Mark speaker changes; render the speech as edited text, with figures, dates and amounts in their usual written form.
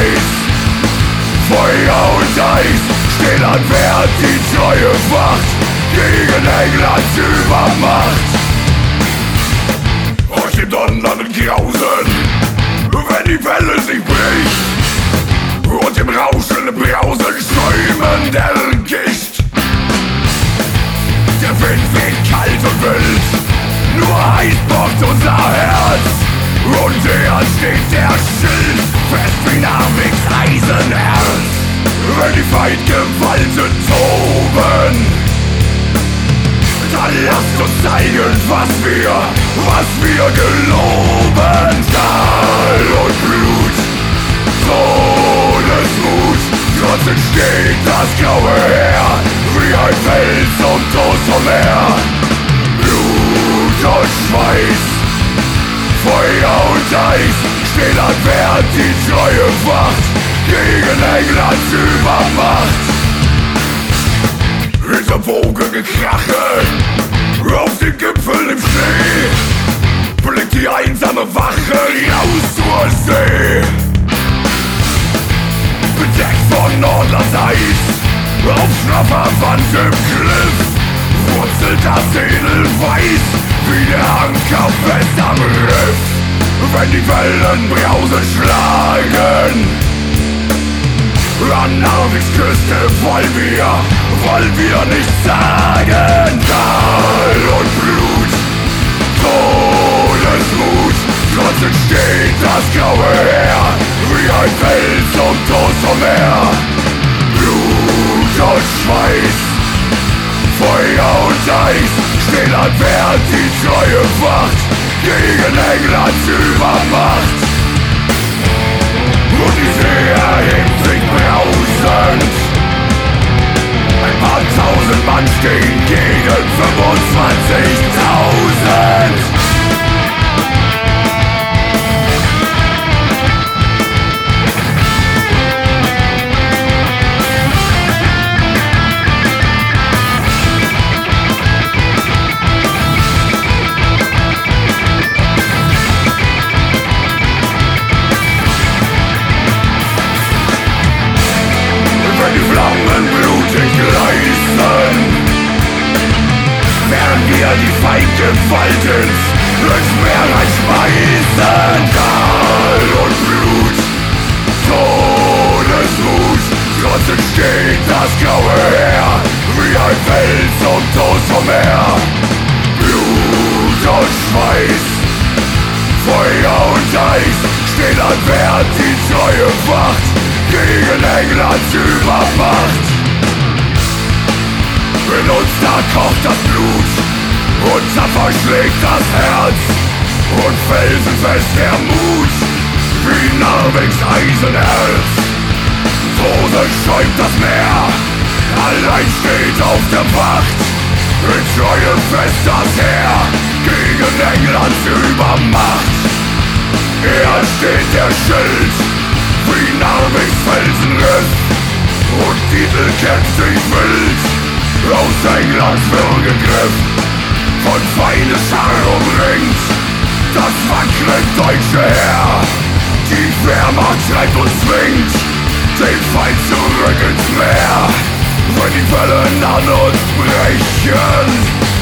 Speaker 1: Schweiß, Feuer und Eis stehen an Wert, die Treue wacht gegen Englands Übermacht. Aus dem donnernden Grausen, wenn die Welle sich bricht, und im Rauschen Brausen Strömen der Gicht. Der Wind weht kalt und wild, nur heiß pocht unser Herz, und er steht der Schild, fest wie Narviks Eisenerz. Wenn die Feindgewalten toben, dann lasst uns zeigen, was wir geloben. Stahl und Blut, Todesmut, trotzdem steht das graue Heer wie ein Fels und Toast vom Meer. Blut und Schweiß, Feuer und Eis stehen an Wert, die Treue wacht gegen Englands Übermacht. Hinter Wogengekrache auf den Gipfeln im Schnee blickt die einsame Wache hinaus zur See. Bedeckt von Nordlands Eis, auf schroffer Wand im Kliff wurzelt das Edelweiß wie der Anker fest am Riff. Wenn die Wellen Brause schlagen, an Narviks Küste wollen wir nichts sagen. Stahl und Blut, Todesmut, trotzdem steht das graue Heer wie ein Fels und Toast vom Meer. Blut und Schweiß, Feuer und Eis stehen an Wert, die Treue wacht gegen Englands Übermacht. Und die See erhebt sich brausend, ein paar tausend Mann stehen gegen 25.000. Die Feindgewalten ins Meer schmeißen. Stahl und Blut, Todesmut, trotzdem steht das graue Heer wie ein Fels und Toast vom Meer. Blut und Schweiß, Feuer und Eis stehen an Wert, die Treue wacht gegen Englands Übermacht. In uns da kocht das Blut, und tapfer schlägt das Herz, und felsenfest der Mut wie Narviks Eisenerz. Tode schäumt das Meer, allein steht auf der Wacht, in Treue fest das Heer gegen Englands Übermacht. Er steht der Schild wie Narviks Felsenriff, und Titel kämpft sich wild aus Englands Würgegriff. Von Feindesschar umringt das wackere deutsche Heer. Die Wehrmacht schreibt und zwingt den Feind zurück ins Meer. Wenn die Wellen an uns brechen,